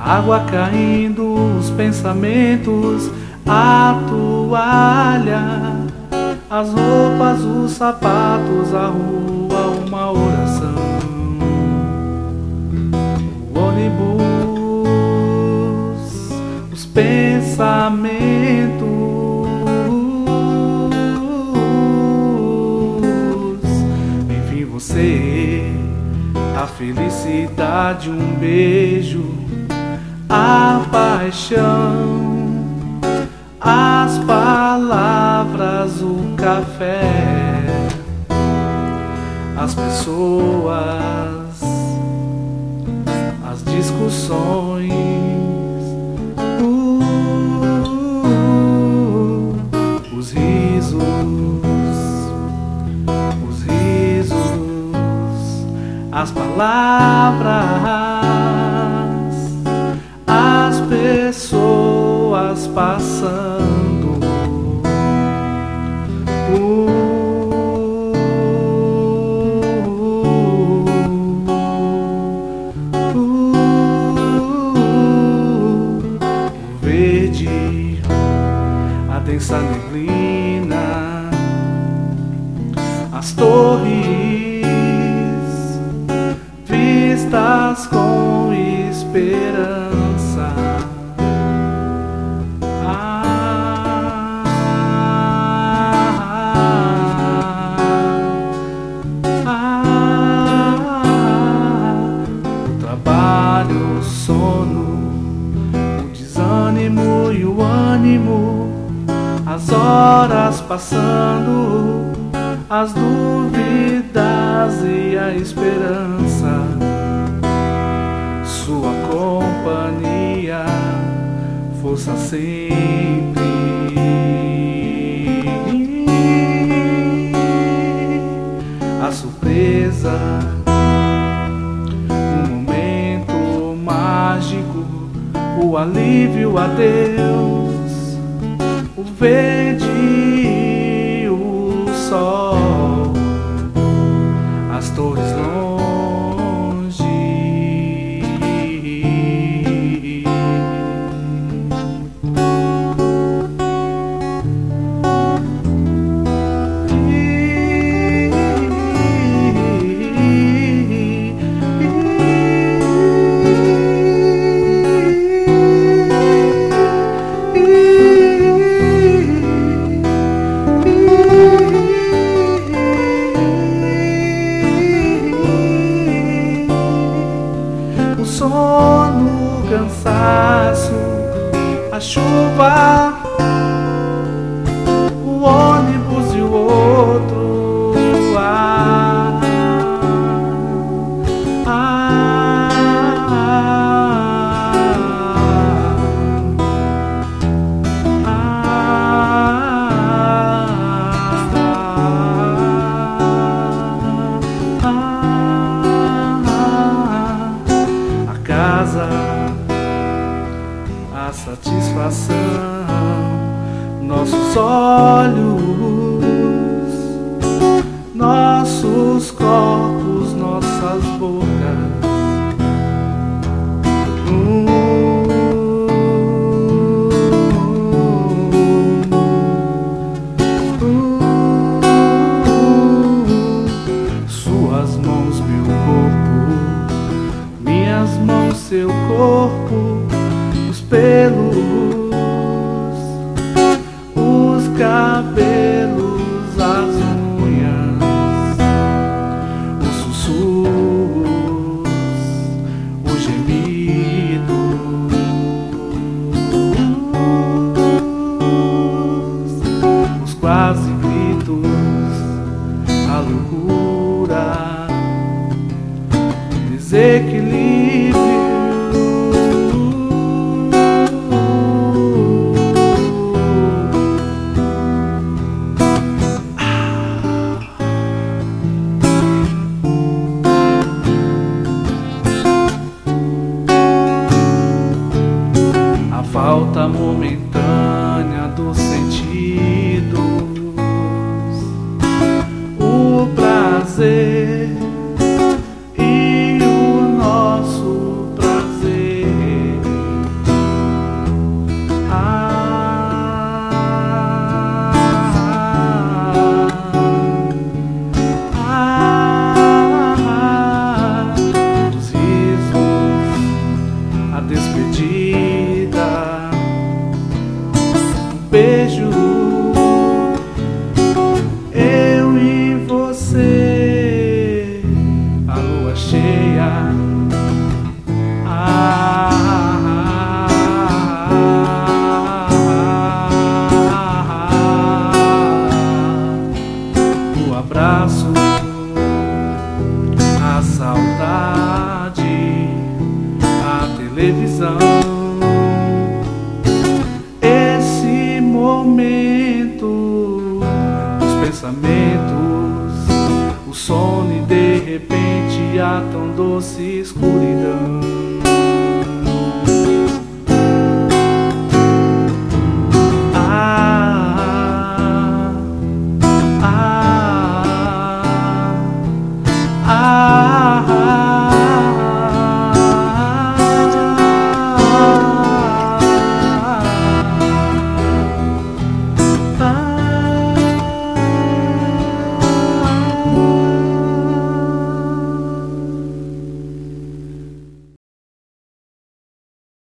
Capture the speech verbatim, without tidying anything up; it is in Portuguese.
água caindo, os pensamentos, a toalha, as roupas, os sapatos, a rua, uma oração, o ônibus, os pensamentos, enfim, você, a felicidade, um beijo, a paixão, as palavras, o café, as pessoas, as discussões, uh, os risos, os risos, as palavras, as pessoas passando, uh, uh, uh, o verde, a densa neblina, as torres vistas com esperança. O sono, o desânimo e o ânimo, as horas passando, as dúvidas e a esperança, sua companhia, força sempre, a surpresa, o alívio, o adeus, o verde e o sol, as torres longe, sono, o cansaço, a chuva, o ônibus e o outro, ah, ah, ah, ah, ah, casa, a satisfação, nossos olhos, nossos corpos, nossas bocas, uh, uh, suas mãos, meu corpo, minhas mãos, seu corpo, os pelos, os cabelos, as unhas, os sussurros, o gemido, os quase gritos, a loucura, o desequilíbrio. Falta momentânea dos sentidos, o prazer e o nó abraço, a saudade, a televisão. Esse momento, os pensamentos, o sono e de repente a tão doce escuridão.